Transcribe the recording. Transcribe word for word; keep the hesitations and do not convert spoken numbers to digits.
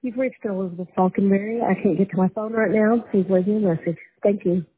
You've reached Elizabeth Falconberry. I can't get to my phone right now. Please leave me a message. Thank you.